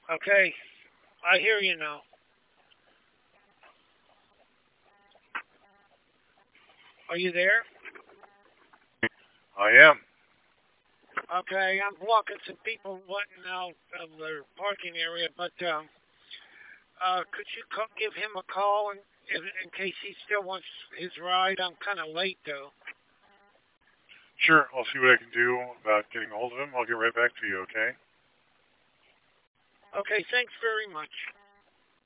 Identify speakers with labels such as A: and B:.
A: Okay, I hear you now. Are you there?
B: I am.
A: Okay, I'm walking some people wanting out of their parking area, but could you give him a call in case he still wants his ride? I'm kind of late though.
B: Sure, I'll see what I can do about getting a hold of him. I'll get right back to you, okay?
A: Okay, thanks very much.